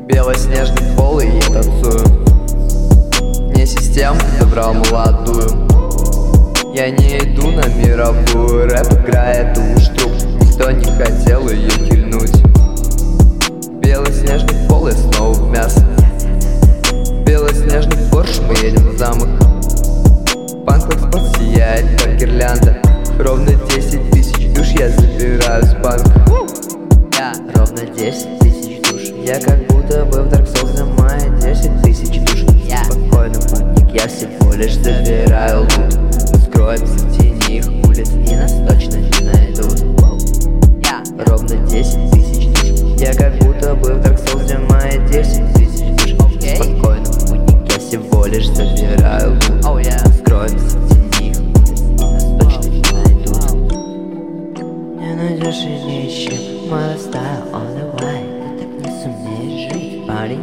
Белоснежный пол, и я танцую. Не систему забрал молодую. Я не иду на мировую, рэп играет уж труп. Никто не хотел ее кильнуть. Белоснежный пол, и снова в мясо. Белоснежный Порш, мы едем в замок. Панк-спот сияет, как гирлянда. Ровно 10 тысяч душ я забираю с банка. Ровно 10 тысяч душ. Я как будто бы в Dark Souls занимаю 10 тысяч душ. Спокойно, путник, я всего лишь забираю лут. Мы скроемся в тени их улиц, и нас точно не найдут. Ровно 10 тысяч душ. Я как будто бы в Dark Souls занимаю 10 тысяч душ. Спокойно, путник, я всего лишь забираю лут. Мы скроемся в тени их улиц, и нас точно не найдут. Не найдешь и не ищи. Мой стайл on the way. Ты так не сумеешь жить, парень.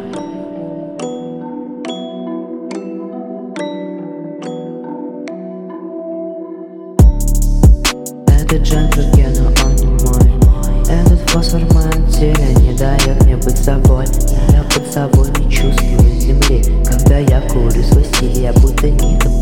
Этот джентльмен, он не мой. Этот фосфор в моем теле не дает мне быть собой. Я под собой не чувствую земли. Когда я курю свой стиль, я будто не